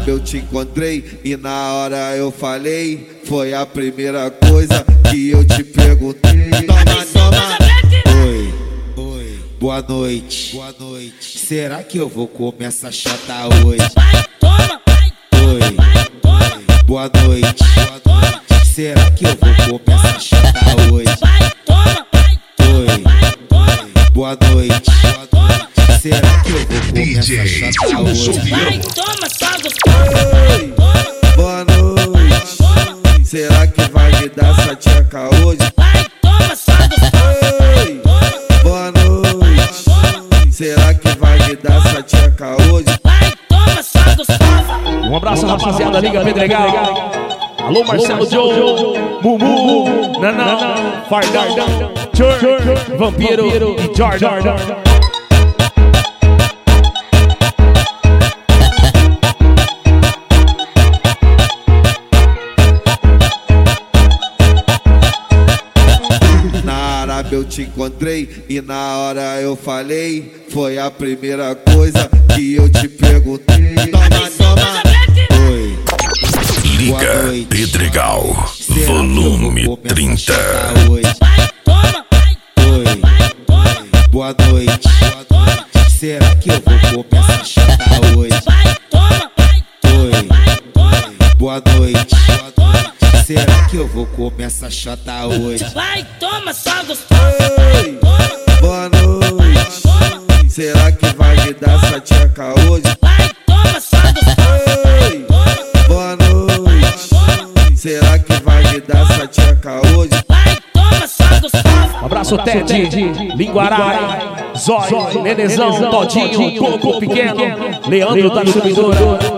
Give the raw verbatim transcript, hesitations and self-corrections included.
Arábia eu te encontrei e na hora eu falei, foi a primeira coisa que eu te perguntei. Toma, toma. Oi, oi, boa noite, boa noite. Será que eu vou comer essa chata hoje? Vai, toma, vai, oi, vai, toma. Boa noite, boa noite. Será que eu vou comer essa chata hoje? Vai, toma, vai, oi, vai, toma. Boa noite, boa noite. Será que eu vou comer essa chata hoje? Vai, toma, só gostosa. Oi, boa noite. Será que vai me dar essa tcheca hoje? Vai, toma, só gostosa. Oi, boa noite. Será que vai me dar essa tcheca hoje? Vai, toma, só gostosa. Um abraço, rapaziada, Liga Pedregal. Alô, Marcelo Joe, Mumu, Naná, Fardardão, Chur, Vampiro e Jordan. Na Arábia eu te encontrei e na hora eu falei, foi a primeira coisa que eu te perguntei. Toma, toma. Oi, Liga Pedregal, volume trinta. Vai, toma, vai, Oi, vai, toma. boa noite. Será que eu vou comer essa chata hoje? Vai, toma, vai, Oi, vai, toma. boa noite. Será que eu vou comer essa chata hoje? Vai, toma, só gostosa. Oi, boa noite. Será que vai me dar essa tcheca hoje? Vai, toma, só gostosa. Oi, boa noite. Será que vai me dar essa tcheca hoje? Vai, toma, só gostosa. Um abraço, Ted, Linguarai, Zóio, Nenezão, Todinho, Coco Pequeno, Leandro da Distribuidora.